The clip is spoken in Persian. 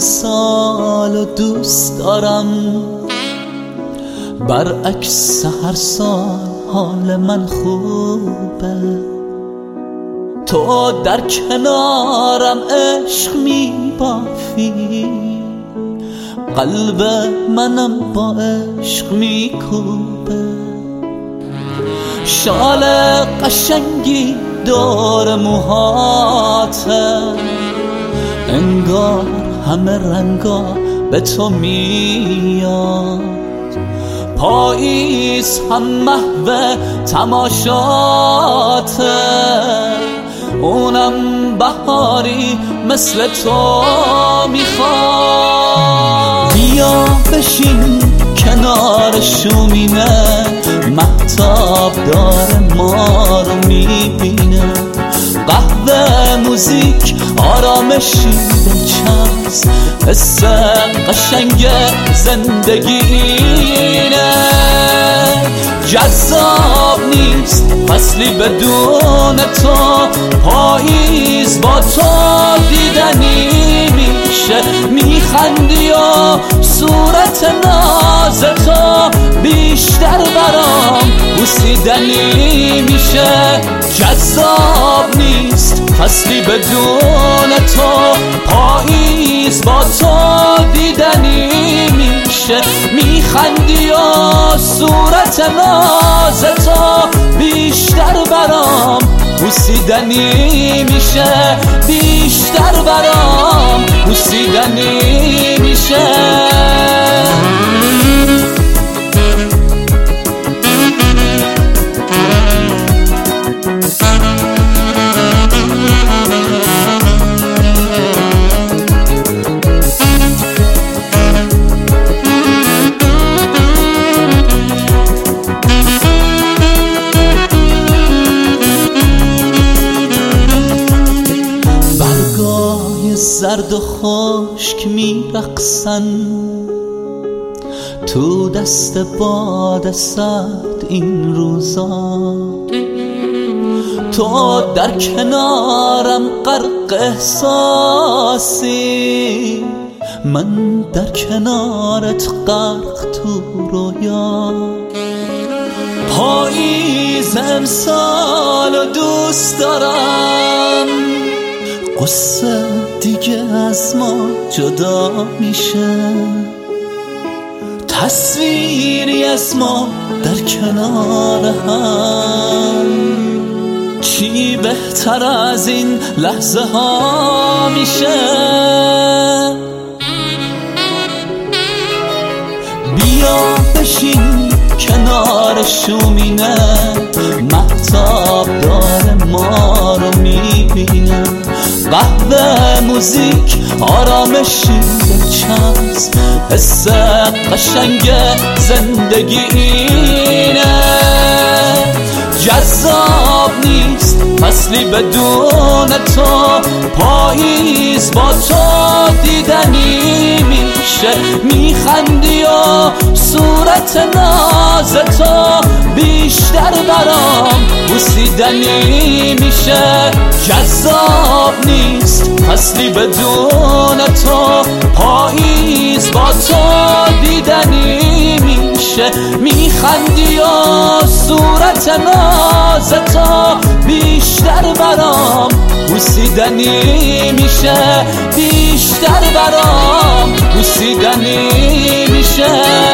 امسالو دوست دارم، برعکس هر سال حال من خوبه. تو در کنارم عشق میبافی، قلب منم با عشق میکوبه. شال قشنگی دور موهاته، انگار همه رنگا به تو میاد. پاییز هم محو تماشاته، اونم بهاری مثل تو میخواد. بیا بشین کنار شومینه، مهتاب داره ما رو میبینه. قهوه، موزیک، آرامشی دلچسب، حس قشنگ زندگی اینه. جذاب نیست فصلی بدون تو، پاییز با تو دیدنی میشه. میخندی و صورت ناز تو بیشتر برام بوسیدنی میشه. جذاب نیست فصلی بدون تو، پاییز با تو دیدنی میشه. میخندی و صورت ناز تو بیشتر برام بوسیدنی میشه. بیشتر برام بوسیدنی میشه. زرد و خشک میرقصن تو دست باد سرد این روزا. تو در کنارم غرق احساسی، من در کنارت غرق تو رویا. پاییز امسالو دوست دارم، قصه دیگه از ما جدا میشه. تصویری از ما در کنار هم، چی بهتر از این لحظه ها میشه. بیا بشین کنار شومینه، مهتاب داره ما رو میبینه. قهوه، موزیک، آرامشی دلچسب، حس قشنگ زندگی اینه. جذاب نیست فصلی بدون تو، پاییز با تو دیدنی میشه. میخندی و صورت ناز تو بیشتر برام بوسیدنی میشه. جذاب نیست فصلی بدون تو، پاییز با تو دیدنی میشه. میخندی و صورت ناز تو بیشتر برام بوسیدنی میشه. بیشتر برام بوسیدنی میشه.